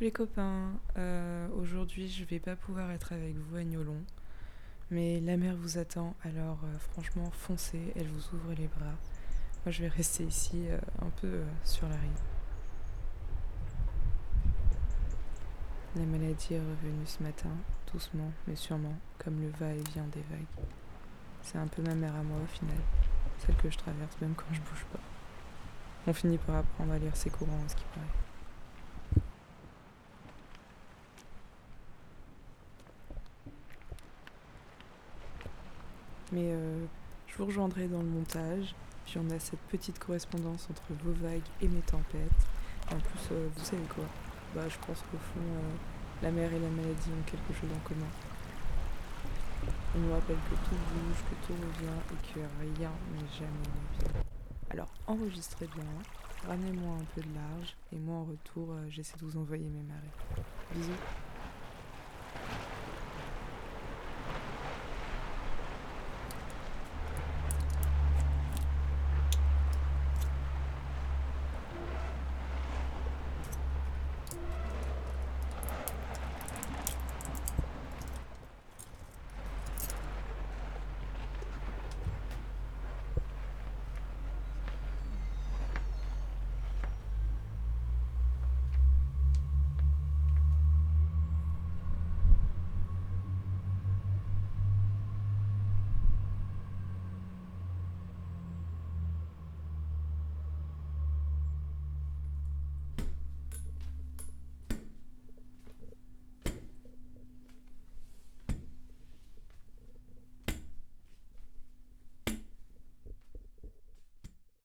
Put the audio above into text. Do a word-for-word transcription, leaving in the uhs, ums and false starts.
les copains, euh, aujourd'hui je vais pas pouvoir être avec vous à Gnolon, mais la mer vous attend, alors euh, franchement foncez, elle vous ouvre les bras. Moi je vais rester ici euh, un peu euh, sur la rive. La maladie est revenue ce matin, doucement mais sûrement, comme le va-et-vient des vagues. C'est un peu ma mère à moi au final, celle que je traverse même quand je bouge pas. On finit par apprendre à lire ses courants à ce qui paraît. Mais euh, je vous rejoindrai dans le montage. Puis on a cette petite correspondance entre vos vagues et mes tempêtes. Et en plus, euh, vous savez quoi? Bah, je pense qu'au fond, euh, la mer et la maladie ont quelque chose en commun. On nous rappelle que tout bouge, que tout revient et que rien n'est jamais neuve. Alors enregistrez bien, ramenez-moi un peu de large et moi en retour, euh, j'essaie de vous envoyer mes marées. Bisous.